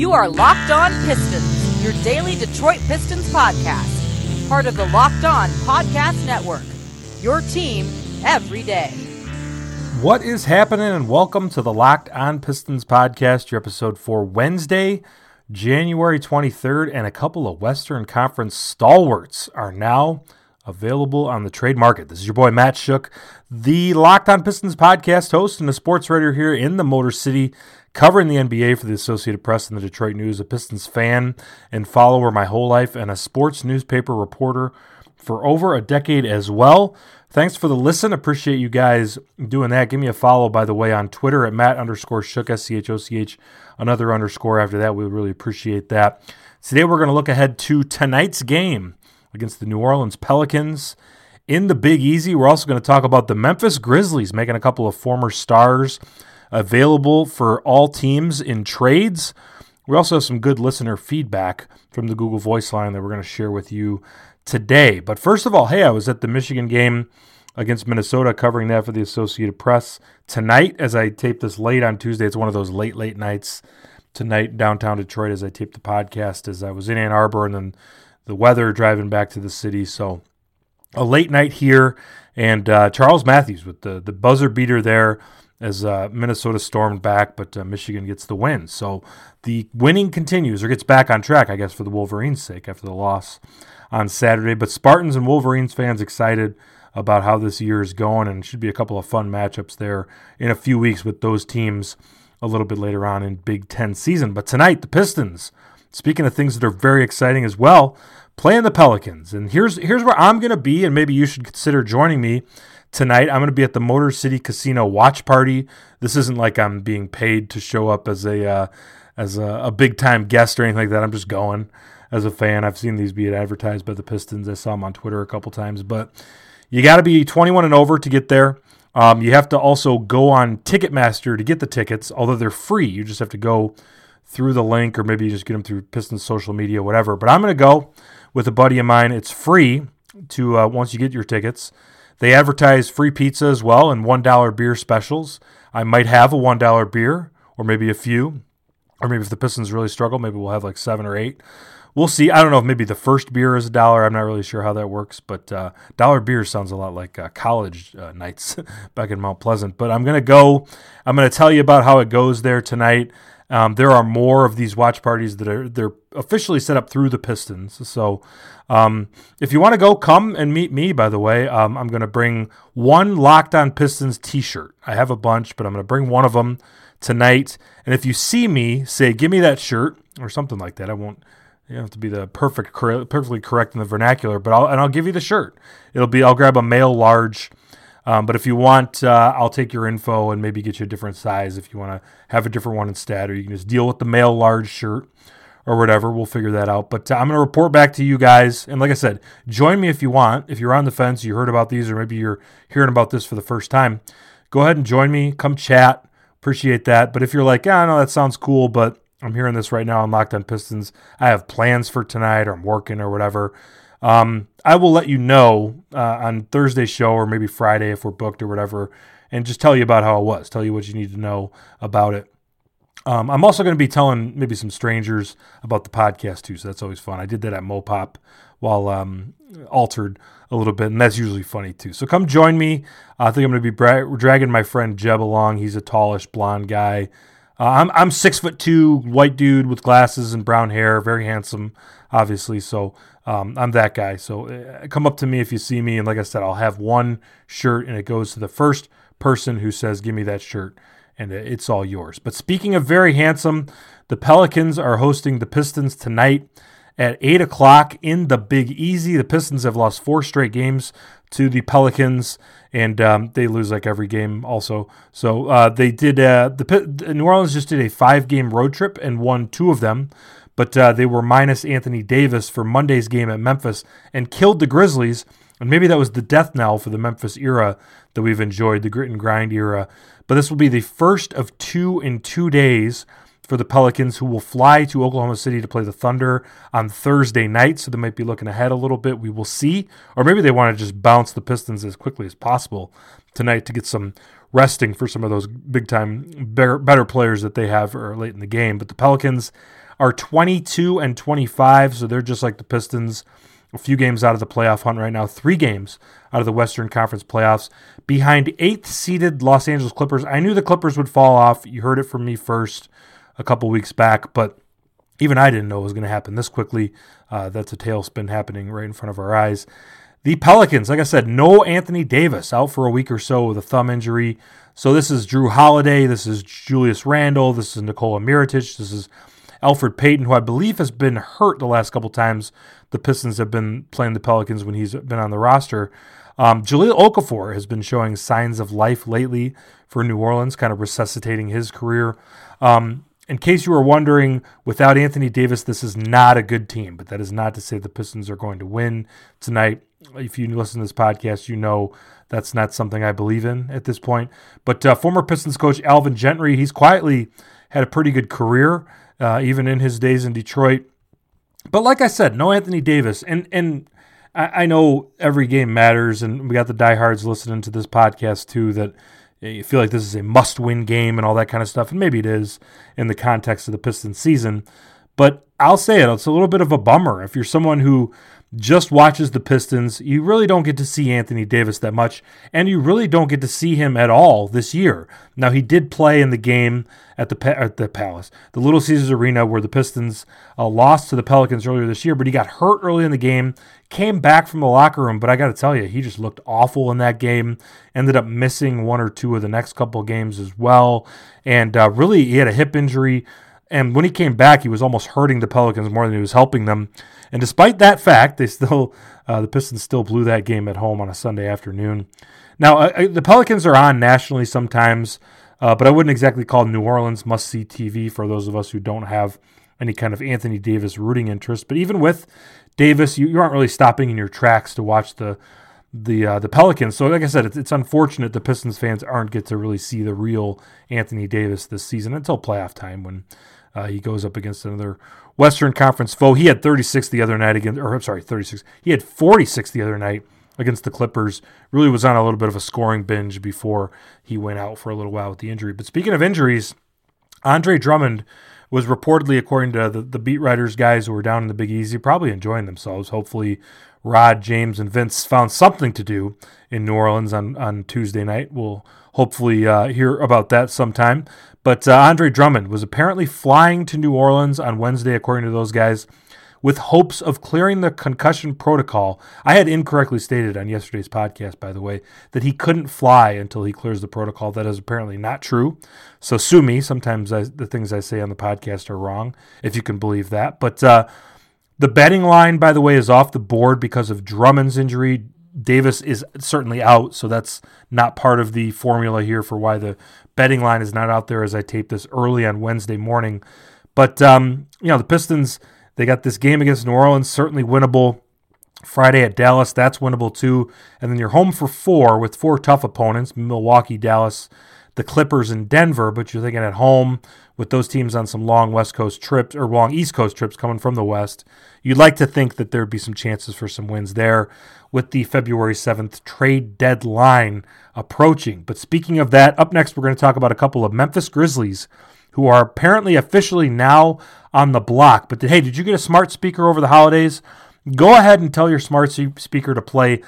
You are Locked On Pistons, your daily Detroit Pistons podcast. Part of the Locked On Podcast Network, your team every day. What is happening, and welcome to the Locked On Pistons podcast, your episode for Wednesday, January 23rd, and a couple of Western Conference stalwarts are now available on the trade market. This is your boy Matt Shook, the Locked On Pistons podcast host and a sports writer here in the Motor City, covering the NBA for the Associated Press and the Detroit News, a Pistons fan and follower my whole life, and a sports newspaper reporter for over a decade as well. Thanks for the listen. Appreciate you guys doing that. Give me a follow, by the way, on Twitter at Matt_Shook, SCHOCH, another underscore after that. We would really appreciate that. Today we're going to look ahead to tonight's game against the New Orleans Pelicans in the Big Easy. We're also going to talk about the Memphis Grizzlies making a couple of former stars available for all teams in trades. We also have some good listener feedback from the Google Voice line that we're going to share with you today. But first of all, hey, I was at the Michigan game against Minnesota covering that for the Associated Press tonight as I tape this late on Tuesday. It's one of those late nights tonight in downtown Detroit as I tape the podcast, as I was in Ann Arbor and then the weather driving back to the city. So a late night here, and Charles Matthews with the buzzer beater there as Minnesota stormed back, but Michigan gets the win. So the winning continues, or gets back on track, I guess, for the Wolverines' sake after the loss on Saturday. But Spartans and Wolverines fans excited about how this year is going, and it should be a couple of fun matchups there in a few weeks with those teams a little bit later on in Big Ten season. But tonight, the Pistons, speaking of things that are very exciting as well, playing the Pelicans. And here's where I'm going to be, and maybe you should consider joining me tonight. I'm going to be at the Motor City Casino watch party. This isn't like I'm being paid to show up as a big-time guest or anything like that. I'm just going as a fan. I've seen these be advertised by the Pistons. I saw them on Twitter a couple times. But you got to be 21 and over to get there. You have to also go on Ticketmaster to get the tickets, although they're free. You just have to go through the link, or maybe you just get them through Pistons social media, whatever. But I'm going to go with a buddy of mine. It's free to once you get your tickets. They advertise free pizza as well and $1 beer specials. I might have a $1 beer, or maybe a few. Or maybe if the Pistons really struggle, maybe we'll have like 7 or 8. We'll see. I don't know if maybe the first beer is $1. I'm not really sure how that works, but dollar beer sounds a lot like college nights back in Mount Pleasant. But I'm going to go. I'm going to tell you about how it goes there tonight. There are more of these watch parties that they're officially set up through the Pistons. So if you want to go, come and meet me, by the way. I'm going to bring one Locked On Pistons t-shirt. I have a bunch, but I'm going to bring one of them tonight. And if you see me, say, give me that shirt or something like that. You don't have to be the perfectly correct in the vernacular, but I'll give you the shirt. I'll grab a male large. But if you want, I'll take your info and maybe get you a different size if you want to have a different one instead, or you can just deal with the male large shirt or whatever. We'll figure that out. But I'm going to report back to you guys. And like I said, join me if you want. If you're on the fence, you heard about these, or maybe you're hearing about this for the first time, go ahead and join me. Come chat. Appreciate that. But if you're like, I know that sounds cool, but I'm hearing this right now on Locked On Pistons, I have plans for tonight, or I'm working or whatever, I will let you know on Thursday's show, or maybe Friday if we're booked or whatever, and just tell you about how it was, tell you what you need to know about it. I'm also going to be telling maybe some strangers about the podcast too, so that's always fun. I did that at Mopop while altered a little bit, and that's usually funny too. So come join me. I think I'm going to be dragging my friend Jeb along. He's a tallish blonde guy. I'm 6'2", white dude with glasses and brown hair, very handsome, obviously. So I'm that guy. So come up to me if you see me, and like I said, I'll have one shirt, and it goes to the first person who says, "Give me that shirt," and it's all yours. But speaking of very handsome, the Pelicans are hosting the Pistons tonight at 8 o'clock in the Big Easy. The Pistons have lost 4 straight games to the Pelicans, and they lose like every game also. So they did. New Orleans just did a 5-game road trip and won 2 of them, but they were minus Anthony Davis for Monday's game at Memphis and killed the Grizzlies. And maybe that was the death knell for the Memphis era that we've enjoyed, the grit and grind era. But this will be the first of 2 in 2 days for the Pelicans, who will fly to Oklahoma City to play the Thunder on Thursday night. So they might be looking ahead a little bit. We will see. Or maybe they want to just bounce the Pistons as quickly as possible tonight to get some resting for some of those big-time, better players that they have late in the game. But the Pelicans are 22-25, so they're just like the Pistons, a few games out of the playoff hunt right now, 3 games out of the Western Conference playoffs, behind 8th-seeded Los Angeles Clippers. I knew the Clippers would fall off. You heard it from me first a couple weeks back, but even I didn't know it was going to happen this quickly. That's a tailspin happening right in front of our eyes. The Pelicans, like I said, no Anthony Davis, out for a week or so with a thumb injury. So this is Drew Holiday, this is Julius Randle, this is Nikola Mirotic, this is Elfrid Payton, who I believe has been hurt the last couple times the Pistons have been playing the Pelicans when he's been on the roster. Jahlil Okafor has been showing signs of life lately for New Orleans, kind of resuscitating his career. In case you were wondering, without Anthony Davis, this is not a good team, but that is not to say the Pistons are going to win tonight. If you listen to this podcast, you know that's not something I believe in at this point. But former Pistons coach Alvin Gentry, he's quietly had a pretty good career, even in his days in Detroit. But like I said, no Anthony Davis. And I know every game matters, and we got the diehards listening to this podcast too that you feel like this is a must-win game and all that kind of stuff, and maybe it is in the context of the Pistons season. But I'll say it, it's a little bit of a bummer. If you're someone who just watches the Pistons, you really don't get to see Anthony Davis that much, and you really don't get to see him at all this year. Now, he did play in the game at the Palace, the Little Caesars Arena, where the Pistons lost to the Pelicans earlier this year, but he got hurt early in the game, came back from the locker room, but I got to tell you, he just looked awful in that game, ended up missing 1 or 2 of the next couple of games as well, and really, he had a hip injury. And when he came back, he was almost hurting the Pelicans more than he was helping them. And despite that fact, the Pistons still blew that game at home on a Sunday afternoon. Now, the Pelicans are on nationally sometimes, but I wouldn't exactly call New Orleans must-see TV for those of us who don't have any kind of Anthony Davis rooting interest. But even with Davis, you aren't really stopping in your tracks to watch the Pelicans. So like I said, it's unfortunate the Pistons fans aren't get to really see the real Anthony Davis this season until playoff time when he goes up against another Western Conference foe. He had 36 the other night He had 46 the other night against the Clippers. Really was on a little bit of a scoring binge before he went out for a little while with the injury. But speaking of injuries, Andre Drummond was reportedly, according to the beat writers, guys who were down in the Big Easy, probably enjoying themselves. Hopefully Rod, James, and Vince found something to do in New Orleans on Tuesday night. We'll hopefully hear about that sometime. But Andre Drummond was apparently flying to New Orleans on Wednesday, according to those guys, with hopes of clearing the concussion protocol. I had incorrectly stated on yesterday's podcast, by the way, that he couldn't fly until he clears the protocol. That is apparently not true. So sue me. Sometimes the things I say on the podcast are wrong, if you can believe that. But the betting line, by the way, is off the board because of Drummond's injury. Davis is certainly out, so that's not part of the formula here for why the betting line is not out there as I tape this early on Wednesday morning. But, the Pistons, they got this game against New Orleans, certainly winnable. Friday at Dallas, that's winnable too. And then you're home for 4 with 4 tough opponents, Milwaukee, Dallas, the Clippers, and Denver. But you're thinking at home with those teams on some long West Coast trips or long East Coast trips coming from the West, you'd like to think that there'd be some chances for some wins there with the February 7th trade deadline approaching. But speaking of that, up next we're going to talk about a couple of Memphis Grizzlies who are apparently officially now on the block. But hey, did you get a smart speaker over the holidays? Go ahead and tell your smart speaker to play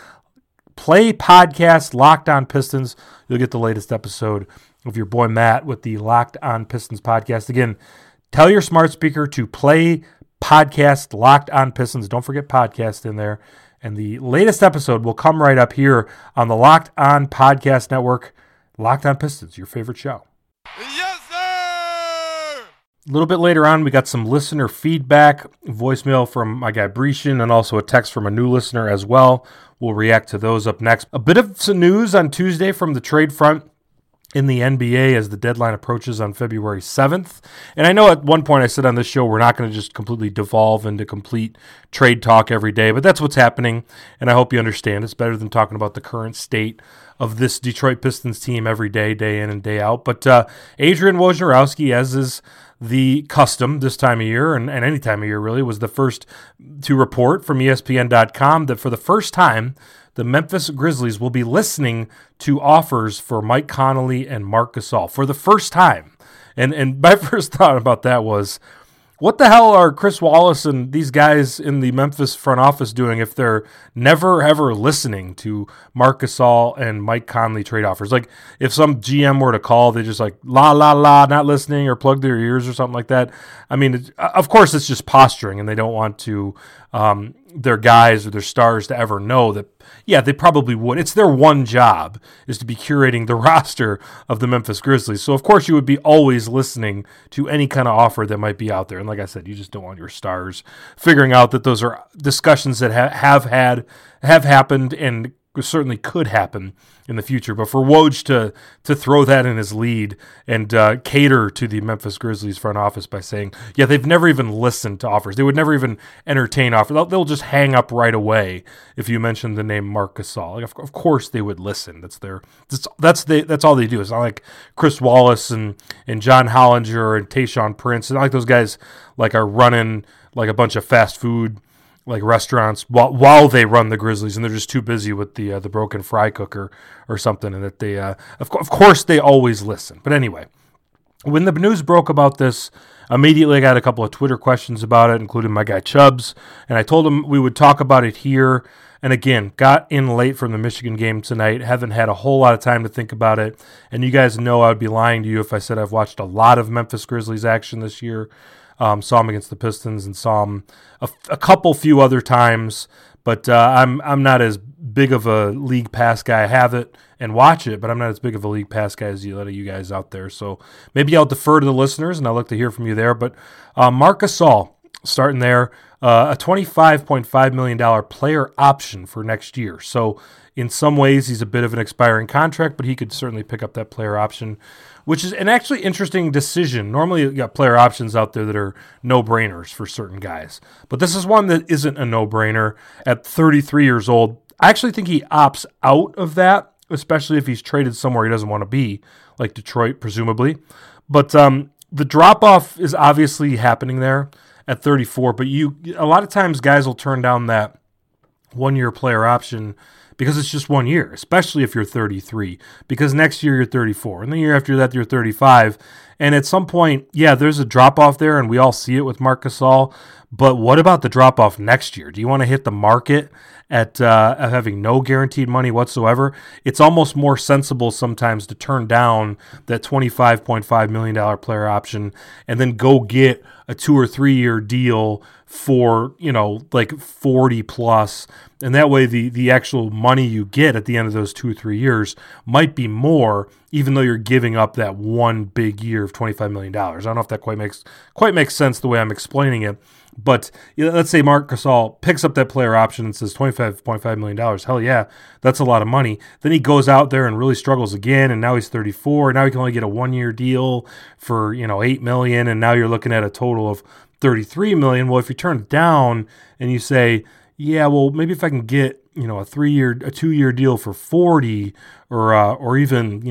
podcast Locked On Pistons. You'll get the latest episode of your boy Matt with the Locked On Pistons podcast. Again, tell your smart speaker to play podcast Locked On Pistons. Don't forget podcast in there. And the latest episode will come right up here on the Locked On Podcast Network. Locked On Pistons, your favorite show. Yes, sir! A little bit later on, we got some listener feedback, voicemail from my guy Brescian, and also a text from a new listener as well. We'll react to those up next. A bit of some news on Tuesday from the trade front in the NBA as the deadline approaches on February 7th. And I know at one point I said on this show we're not going to just completely devolve into complete trade talk every day, but that's what's happening, and I hope you understand. It's better than talking about the current state of this Detroit Pistons team every day, day in and day out. But Adrian Wojnarowski, as is the custom this time of year, and any time of year really, was the first to report from ESPN.com that for the first time, the Memphis Grizzlies will be listening to offers for Mike Conley and Marc Gasol for the first time. And my first thought about that was, what the hell are Chris Wallace and these guys in the Memphis front office doing if they're never, ever listening to Marc Gasol and Mike Conley trade offers? Like, if some GM were to call, they just like, la, la, la, not listening, or plug their ears or something like that. I mean, of course, it's just posturing, and they don't want to their guys or their stars to ever know that, yeah, they probably would. It's their one job is to be curating the roster of the Memphis Grizzlies. So, of course, you would be always listening to any kind of offer that might be out there. And like I said, you just don't want your stars figuring out that those are discussions that have happened and certainly could happen in the future. But for Woj to throw that in his lead and cater to the Memphis Grizzlies front office by saying, yeah, they've never even listened to offers. They would never even entertain offers. They'll just hang up right away if you mention the name Marc Gasol. Like, of course they would listen. That's all they do. It's not like Chris Wallace and John Hollinger and Tayshaun Prince. It's not like those guys like are running like a bunch of fast food like restaurants while they run the Grizzlies, and they're just too busy with the broken fry cooker or something, and that they of course they always listen. But anyway, when the news broke about this, immediately I got a couple of Twitter questions about it, including my guy Chubbs, and I told him we would talk about it here. And again, got in late from the Michigan game tonight, haven't had a whole lot of time to think about it, and you guys know I would be lying to you if I said I've watched a lot of Memphis Grizzlies action this year. Saw him against the Pistons and saw him a few other times, but I'm not as big of a league pass guy. I have it and watch it, but I'm not as big of a league pass guy as a lot of you guys out there. So maybe I'll defer to the listeners, and I'll look to hear from you there. But Marc Gasol, starting there, a $25.5 million player option for next year. So in some ways, he's a bit of an expiring contract, but he could certainly pick up that player option, which is an actually interesting decision. Normally, you got player options out there that are no-brainers for certain guys. But this is one that isn't a no-brainer. At 33 years old, I actually think he opts out of that, especially if he's traded somewhere he doesn't want to be, like Detroit, presumably. But the drop-off is obviously happening there at 34, but a lot of times guys will turn down that one-year player option because it's just 1 year, especially if you're 33, because next year you're 34, and the year after that you're 35, and at some point, yeah, there's a drop-off there, and we all see it with Marc Gasol, but what about the drop-off next year? Do you want to hit the market at having no guaranteed money whatsoever? It's almost more sensible sometimes to turn down that $25.5 million player option and then go get a 2 or 3 year deal for, like 40 plus. And that way the actual money you get at the end of those 2 or 3 years might be more, even though you're giving up that one big year of $25 million. I don't know if that quite makes sense the way I'm explaining it. But let's say Marc Gasol picks up that player option and says $25.5 million. Hell yeah, that's a lot of money. Then he goes out there and really struggles again, and now he's 34. Now he can only get a 1 year deal for $8 million, and now you're looking at a total of $33 million. Well, if you turn it down and you say, yeah, well, maybe if I can get a 2 year deal for 40 or even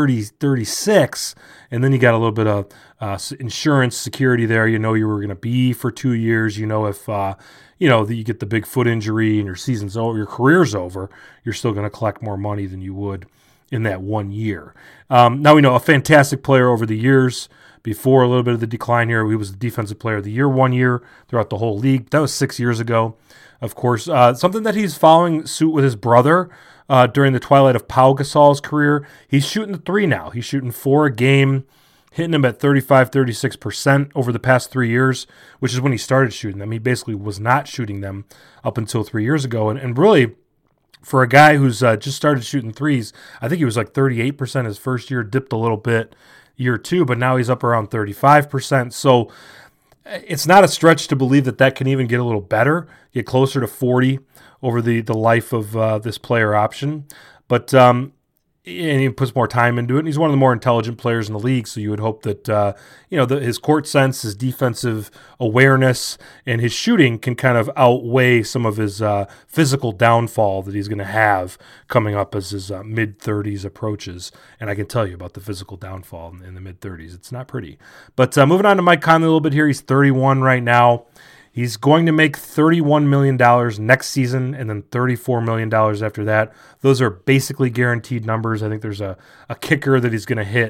36, and then you got a little bit of insurance security there. You were going to be for 2 years. If that you get the big foot injury and your season's over, your career's over, you're still going to collect more money than you would in that 1 year. Now we know a fantastic player over the years. Before a little bit of the decline here, he was the defensive player of the year 1 year throughout the whole league. That was 6 years ago. Of course, something that he's following suit with his brother during the twilight of Pau Gasol's career. He's shooting the three now. He's shooting 4 a game, hitting them at 35-36% over the past 3 years, which is when he started shooting them. He basically was not shooting them up until 3 years ago. And really, for a guy who's just started shooting threes, I think he was like 38% his first year, dipped a little bit year 2, but now he's up around 35%. So it's not a stretch to believe that can even get a little better, get closer to 40 over the life of this player option. But and he puts more time into it. And he's one of the more intelligent players in the league, so you would hope that his court sense, his defensive awareness, and his shooting can kind of outweigh some of his physical downfall that he's going to have coming up as his mid-30s approaches. And I can tell you about the physical downfall in the mid-30s. It's not pretty. But moving on to Mike Conley a little bit here. He's 31 right now. He's going to make $31 million next season and then $34 million after that. Those are basically guaranteed numbers. I think there's a kicker that he's going to hit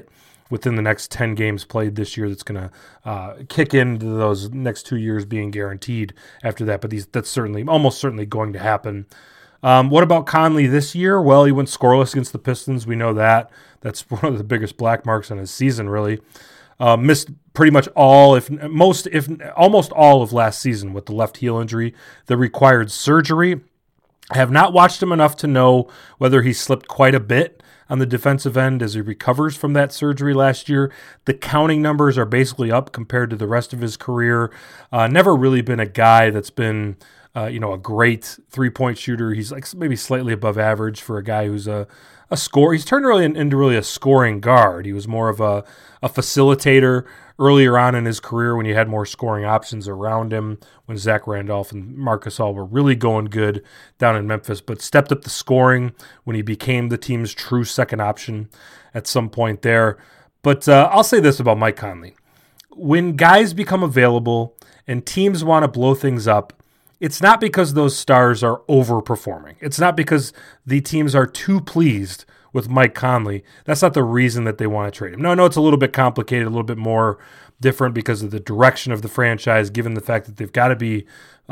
within the next 10 games played this year that's going to kick into those next 2 years being guaranteed after that. But that's almost certainly going to happen. What about Conley this year? Well, he went scoreless against the Pistons. We know that. That's one of the biggest black marks on his season, really. Missed pretty much almost all of last season with the left heel injury that required surgery. I have not watched him enough to know whether he slipped quite a bit on the defensive end as he recovers from that surgery last year. The counting numbers are basically up compared to the rest of his career. Never really been a guy that's been a great three-point shooter. He's like maybe slightly above average for a guy who's a scorer. He's turned really into really a scoring guard. He was more of a facilitator earlier on in his career when you had more scoring options around him, when Zach Randolph and Marc Gasol were really going good down in Memphis, but stepped up the scoring when he became the team's true second option at some point there. But I'll say this about Mike Conley. When guys become available and teams want to blow things up, it's not because those stars are overperforming. It's not because the teams are too pleased with Mike Conley. That's not the reason that they want to trade him. No, I know it's a little bit complicated, a little bit more different because of the direction of the franchise, given the fact that they've got to be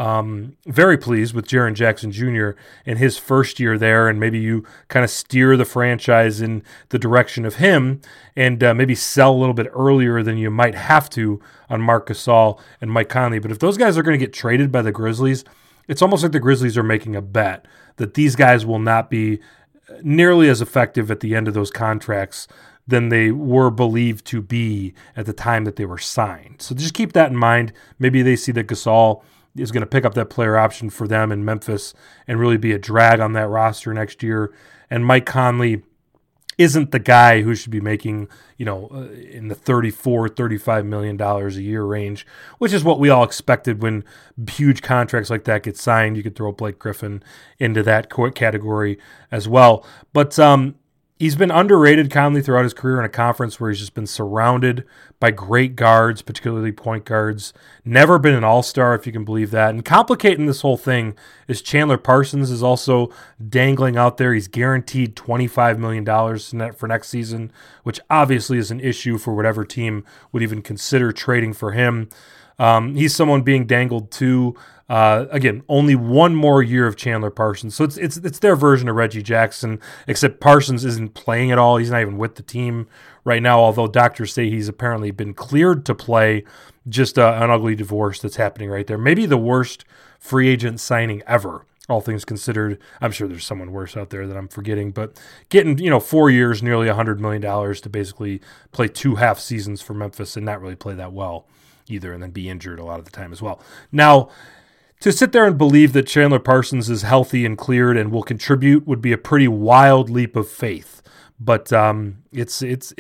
very pleased with Jaren Jackson Jr. in his first year there, and maybe you kind of steer the franchise in the direction of him and maybe sell a little bit earlier than you might have to on Marc Gasol and Mike Conley. But if those guys are going to get traded by the Grizzlies, it's almost like the Grizzlies are making a bet that these guys will not be nearly as effective at the end of those contracts than they were believed to be at the time that they were signed. So just keep that in mind. Maybe they see that Gasol is going to pick up that player option for them in Memphis and really be a drag on that roster next year. And Mike Conley isn't the guy who should be making, in the $34-35 million a year range, which is what we all expected when huge contracts like that get signed. You could throw Blake Griffin into that category as well. But he's been underrated, Conley, throughout his career in a conference where he's just been surrounded by great guards, particularly point guards. Never been an all-star, if you can believe that. And complicating this whole thing is Chandler Parsons is also dangling out there. He's guaranteed $25 million for next season, which obviously is an issue for whatever team would even consider trading for him. He's someone being dangled too. Again, only one more year of Chandler Parsons. So it's their version of Reggie Jackson, except Parsons isn't playing at all. He's not even with the team right now, although doctors say he's apparently been cleared to play. Just an ugly divorce that's happening right there. Maybe the worst free agent signing ever, all things considered. I'm sure there's someone worse out there that I'm forgetting, but getting 4 years, nearly $100 million to basically play 2 half seasons for Memphis and not really play that well either, and then be injured a lot of the time as well. Now, to sit there and believe that Chandler Parsons is healthy and cleared and will contribute would be a pretty wild leap of faith. But it's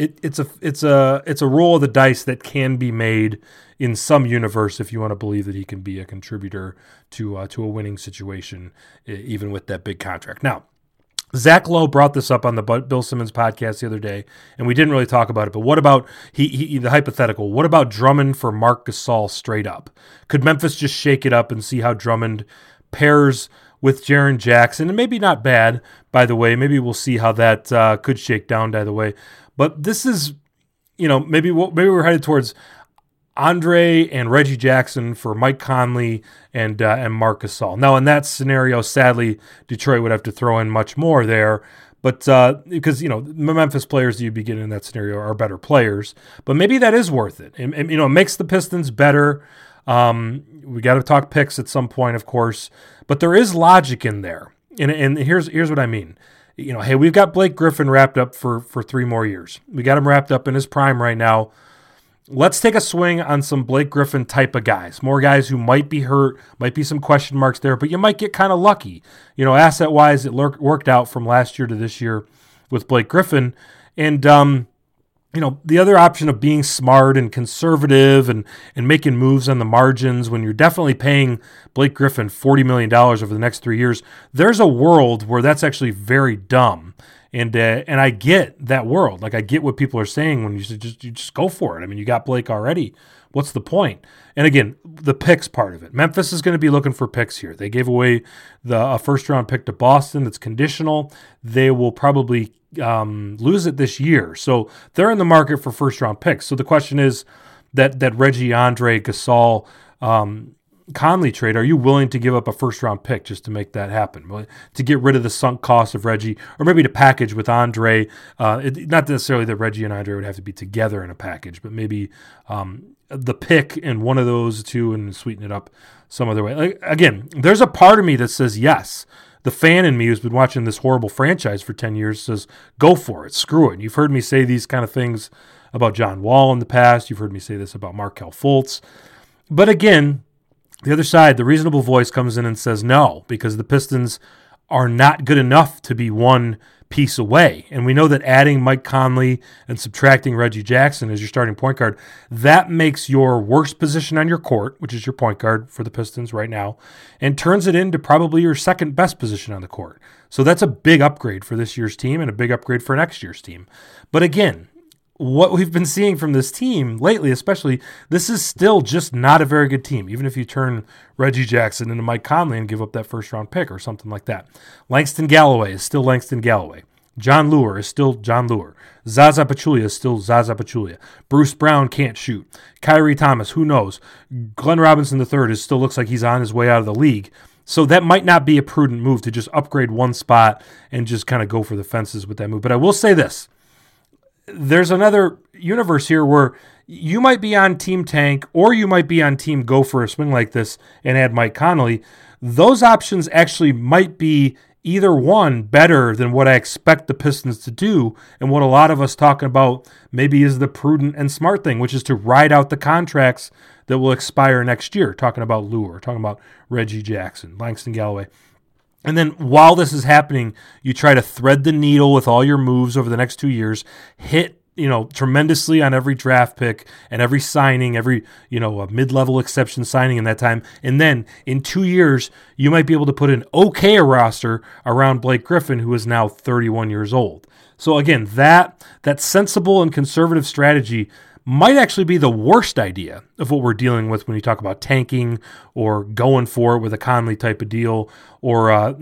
a roll of the dice that can be made in some universe if you want to believe that he can be a contributor to a winning situation, even with that big contract. Now, Zach Lowe brought this up on the Bill Simmons podcast the other day, and we didn't really talk about it, but what about the hypothetical? What about Drummond for Marc Gasol straight up? Could Memphis just shake it up and see how Drummond pairs with Jaren Jackson? And maybe not bad, by the way. Maybe we'll see how that could shake down, by the way. But this is, maybe we're headed towards Andre and Reggie Jackson for Mike Conley and Marc Gasol. Now, in that scenario, sadly, Detroit would have to throw in much more there. But because, the Memphis players that you'd be getting in that scenario are better players. But maybe that is worth it. And it makes the Pistons better. We got to talk picks at some point, of course. But there is logic in there. And here's what I mean. Hey, we've got Blake Griffin wrapped up for 3 more years. We got him wrapped up in his prime right now. Let's take a swing on some Blake Griffin type of guys. More guys who might be hurt, might be some question marks there, but you might get kind of lucky. Asset-wise, it worked out from last year to this year with Blake Griffin. And, the other option of being smart and conservative and making moves on the margins when you're definitely paying Blake Griffin $40 million over the next 3 years, there's a world where that's actually very dumb. And I get that world. Like, I get what people are saying when you just go for it. I mean, you got Blake already. what's the point? And again, the picks part of it. Memphis is going to be looking for picks here. They gave away a first-round pick to Boston that's conditional. They will probably lose it this year. So they're in the market for first-round picks. So the question is that Reggie, Andre, Gasol, Conley trade, are you willing to give up a first-round pick just to make that happen? To get rid of the sunk cost of Reggie, or maybe to package with Andre, not necessarily that Reggie and Andre would have to be together in a package, but maybe the pick in one of those two and sweeten it up some other way. Like, again, there's a part of me that says yes. The fan in me who's been watching this horrible franchise for 10 years says, go for it, screw it. And you've heard me say these kind of things about John Wall in the past. You've heard me say this about Markelle Fultz. But again, the other side, the reasonable voice comes in and says no, because the Pistons are not good enough to be one piece away. And we know that adding Mike Conley and subtracting Reggie Jackson as your starting point guard, that makes your worst position on your court, which is your point guard for the Pistons right now, and turns it into probably your second best position on the court. So that's a big upgrade for this year's team and a big upgrade for next year's team. But again, what we've been seeing from this team lately, especially, this is still just not a very good team, even if you turn Reggie Jackson into Mike Conley and give up that first-round pick or something like that. Langston Galloway is still Langston Galloway. John Lure is still John Lure. Zaza Pachulia is still Zaza Pachulia. Bruce Brown can't shoot. Kyrie Thomas, who knows? Glenn Robinson III still looks like he's on his way out of the league. So that might not be a prudent move to just upgrade one spot and just kind of go for the fences with that move. But I will say this. There's another universe here where you might be on Team Tank or you might be on Team Go for a swing like this and add Mike Conley. Those options actually might be either one better than what I expect the Pistons to do and what a lot of us talking about maybe is the prudent and smart thing, which is to ride out the contracts that will expire next year. Talking about Lure, talking about Reggie Jackson, Langston Galloway. And then while this is happening, you try to thread the needle with all your moves over the next 2 years, hit, tremendously on every draft pick and every signing, every, a mid-level exception signing in that time. And then in 2 years, you might be able to put an okay roster around Blake Griffin, who is now 31 years old. So again, that sensible and conservative strategy might actually be the worst idea of what we're dealing with when you talk about tanking or going for it with a Conley type of deal, or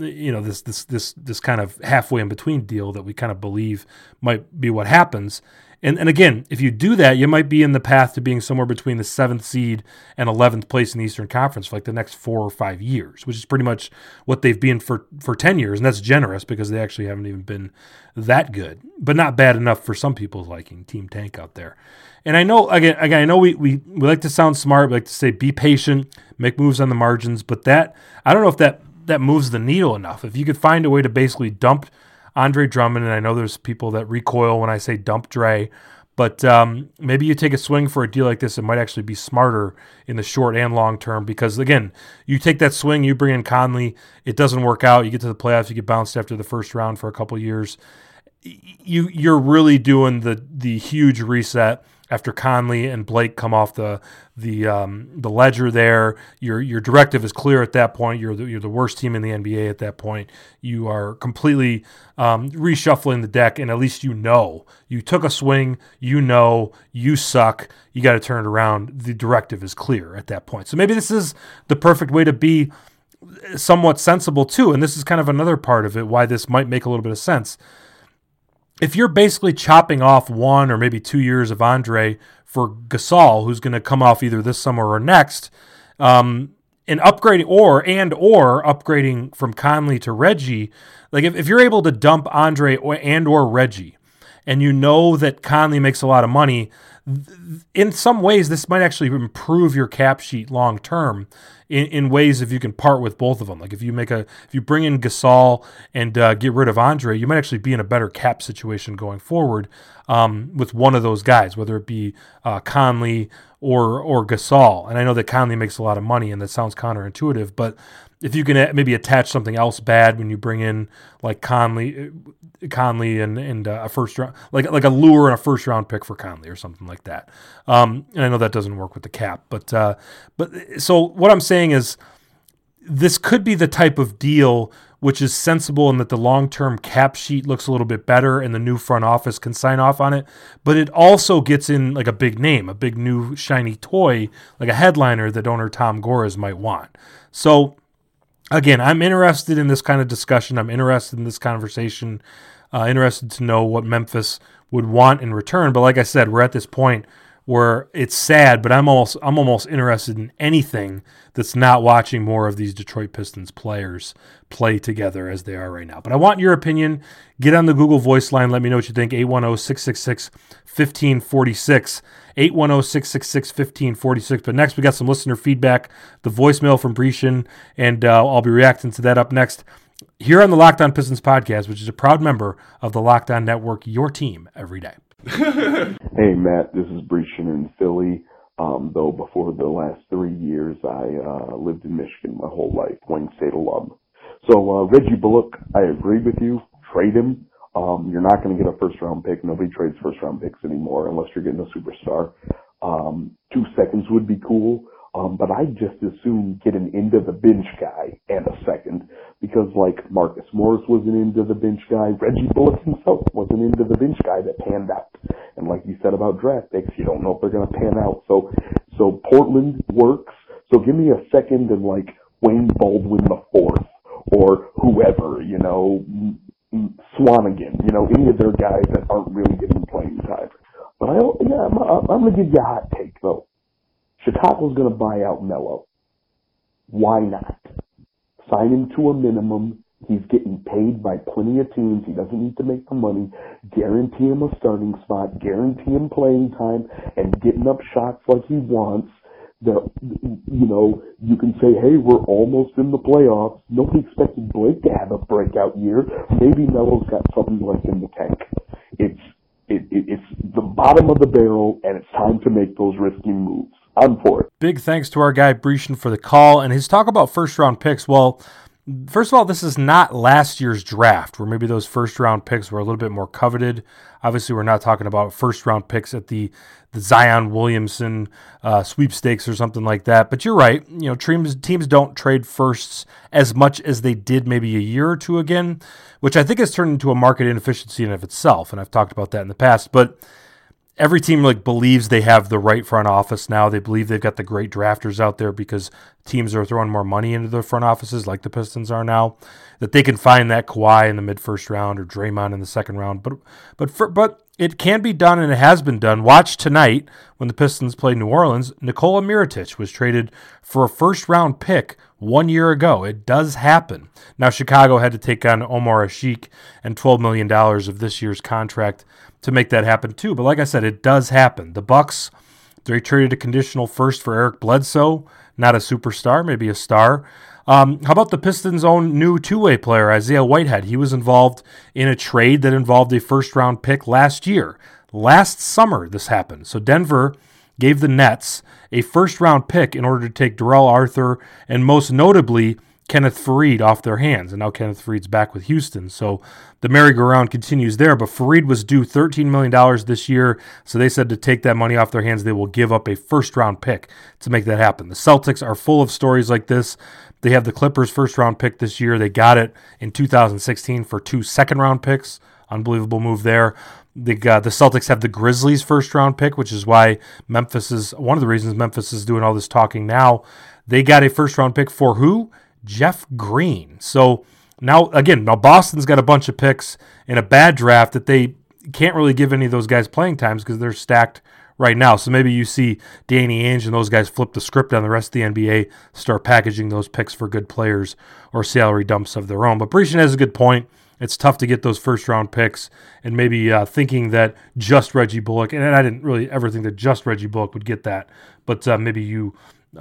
this kind of halfway in between deal that we kind of believe might be what happens. And again, if you do that, you might be in the path to being somewhere between the 7th seed and 11th place in the Eastern Conference for like the next 4 or 5 years, which is pretty much what they've been for 10 years. And that's generous because they actually haven't even been that good, but not bad enough for some people's liking, Team Tank out there. And I know, again, I know we like to sound smart. We like to say be patient, make moves on the margins, but I don't know if that moves the needle enough. If you could find a way to basically dump Andre Drummond, and I know there's people that recoil when I say dump Dre, but maybe you take a swing for a deal like this. It might actually be smarter in the short and long term because, again, you take that swing, you bring in Conley, it doesn't work out, you get to the playoffs, you get bounced after the first round for a couple of years. You're really doing the huge reset after Conley and Blake come off the ledger there. Your directive is clear at that point. You're the worst team in the NBA at that point. You are completely reshuffling the deck, and at least you took a swing. You suck. You got to turn it around. The directive is clear at that point. So maybe this is the perfect way to be somewhat sensible too, and this is kind of another part of it, why this might make a little bit of sense. If you're basically chopping off 1 or maybe 2 years of Andre for Gasol, who's going to come off either this summer or next, and upgrading or upgrading from Conley to Reggie, like if you're able to dump Andre or Reggie, and you know that Conley makes a lot of money, in some ways this might actually improve your cap sheet long term. In ways if you can part with both of them. Like if you bring in Gasol and get rid of Andre, you might actually be in a better cap situation going forward with one of those guys, whether it be Conley or Gasol. And I know that Conley makes a lot of money, and that sounds counterintuitive, but if you can maybe attach something else bad when you bring in like Conley and a first round, like a Lure and a first round pick for Conley or something like that. And I know that doesn't work with the cap, but so what I'm saying is this could be the type of deal which is sensible in that the long-term cap sheet looks a little bit better and the new front office can sign off on it. But it also gets in like a big name, a big new shiny toy, like a headliner that owner Tom Gores might want. So again, I'm interested in this kind of discussion. I'm interested in this conversation, interested to know what Memphis would want in return. But like I said, we're at this point where it's sad, but I'm almost interested in anything that's not watching more of these Detroit Pistons players play together as they are right now. But I want your opinion. Get on the Google Voice line. Let me know what you think. 810-666-1546. 810-666-1546. But next, we got some listener feedback, the voicemail from Brescian, and I'll be reacting to that up next here on the Locked On Pistons podcast, which is a proud member of the Locked On Network, your team every day. Hey, Matt, this is Brescian in Philly. Though before the last 3 years, I lived in Michigan my whole life, Wayne State alum. So Reggie Bullock, I agree with you. Trade him. You're not going to get a first-round pick. Nobody trades first-round picks anymore unless you're getting a superstar. 2 seconds would be cool. But I'd just as soon get an end-of-the-bench guy and a second because, like, Marcus Morris was an end-of-the-bench guy. Reggie Bullock himself was an end-of-the-bench guy that panned out. And like you said about draft picks, you don't know if they're going to pan out. So Portland works. So give me a second and, like, Wayne Baldwin IV or whoever, you know, Swanigan, you know, any of their guys that aren't really getting playing time. But I'm going to give you a hot take, though. Chicago's going to buy out Melo. Why not? Sign him to a minimum. He's getting paid by plenty of teams. He doesn't need to make the money. Guarantee him a starting spot. Guarantee him playing time and getting up shots like he wants. You know, you can say, hey, we're almost in the playoffs. Nobody expected Blake to have a breakout year. Maybe Melo's got something like in the tank. It's the bottom of the barrel, and it's time to make those risky moves. I'm for it. Big thanks to our guy Brescian for the call and his talk about first-round picks. Well, first of all, this is not last year's draft where maybe those first-round picks were a little bit more coveted. Obviously, we're not talking about first-round picks at the Zion Williamson sweepstakes or something like that. But you're right. You know, teams don't trade firsts as much as they did maybe a year or two again, which I think has turned into a market inefficiency in and of itself. And I've talked about that in the past. But every team believes they have the right front office now. They believe they've got the great drafters out there because teams are throwing more money into their front offices like the Pistons are now, that they can find that Kawhi in the mid-first round or Draymond in the second round. But it can be done, and it has been done. Watch tonight when the Pistons play New Orleans. Nikola Mirotic was traded for a first-round pick 1 year ago. It does happen. Now, Chicago had to take on Omar Ashik and $12 million of this year's contract to make that happen too. But like I said, it does happen. The Bucks, they traded a conditional first for Eric Bledsoe, not a superstar, maybe a star. How about the Pistons' own new two-way player, Isaiah Whitehead? He was involved in a trade that involved a first-round pick last year. Last summer, this happened. So Denver gave the Nets a first-round pick in order to take Darrell Arthur and most notably Kenneth Faried off their hands. And now Kenneth Faried's back with Houston. So the merry-go-round continues there. But Faried was due $13 million this year. So they said to take that money off their hands, they will give up a first-round pick to make that happen. The Celtics are full of stories like this. They have the Clippers' first-round pick this year. They got it in 2016 for 2 second-round picks. Unbelievable move there. The Celtics have the Grizzlies' first-round pick, which is why Memphis is one of the reasons Memphis is doing all this talking now. They got a first-round pick for who? Jeff Green. So now Boston's got a bunch of picks in a bad draft that they can't really give any of those guys playing times because they're stacked right now. So maybe you see Danny Ainge and those guys flip the script on the rest of the NBA, start packaging those picks for good players or salary dumps of their own. But Brescian has a good point. It's tough to get those first-round picks, and maybe thinking that just Reggie Bullock, and I didn't really ever think that just Reggie Bullock would get that, but maybe you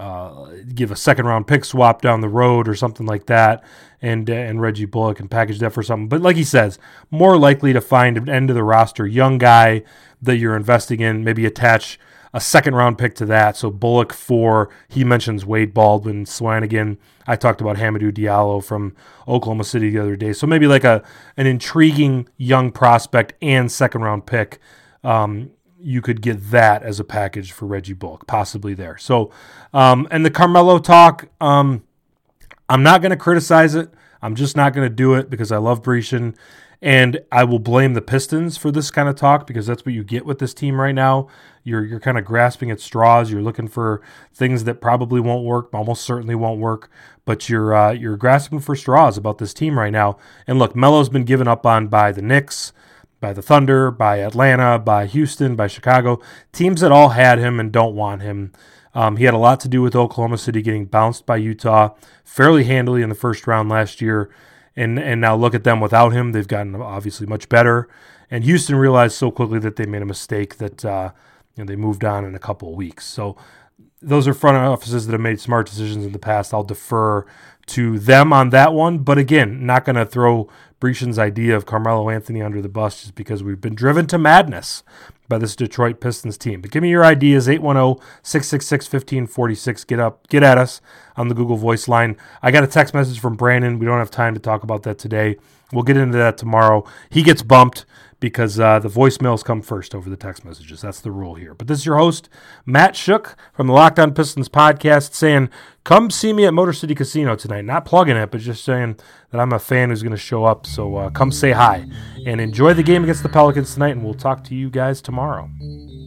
give a second-round pick swap down the road or something like that, and Reggie Bullock and package that for something. But like he says, more likely to find an end-of-the-roster young guy that you're investing in, maybe attach a second-round pick to that. So Bullock he mentions Wade Baldwin, Swanigan. I talked about Hamidou Diallo from Oklahoma City the other day. So maybe like an intriguing young prospect and second-round pick. You could get that as a package for Reggie Bullock, possibly there. So, and the Carmelo talk, I'm not going to criticize it. I'm just not going to do it because I love Brescian. And I will blame the Pistons for this kind of talk because that's what you get with this team right now. You're kind of grasping at straws. You're looking for things that probably won't work, almost certainly won't work. But you're grasping for straws about this team right now. And look, Melo's been given up on by the Knicks, by the Thunder, by Atlanta, by Houston, by Chicago. Teams that all had him and don't want him. He had a lot to do with Oklahoma City getting bounced by Utah fairly handily in the first round last year. And now look at them without him. They've gotten obviously much better. And Houston realized so quickly that they made a mistake that they moved on in a couple of weeks. So those are front offices that have made smart decisions in the past. I'll defer to them on that one. But again, not going to throw Brescian's idea of Carmelo Anthony under the bus just because we've been driven to madness by this Detroit Pistons team. But give me your ideas, 810-666-1546. Get at us on the Google Voice line. I got a text message from Brandon. We don't have time to talk about that today. We'll get into that tomorrow. He gets bumped because the voicemails come first over the text messages. That's the rule here. But this is your host, Matt Shook from the Locked On Pistons podcast, saying, come see me at Motor City Casino tonight. Not plugging it, but just saying that I'm a fan who's going to show up. So come say hi and enjoy the game against the Pelicans tonight, and we'll talk to you guys tomorrow.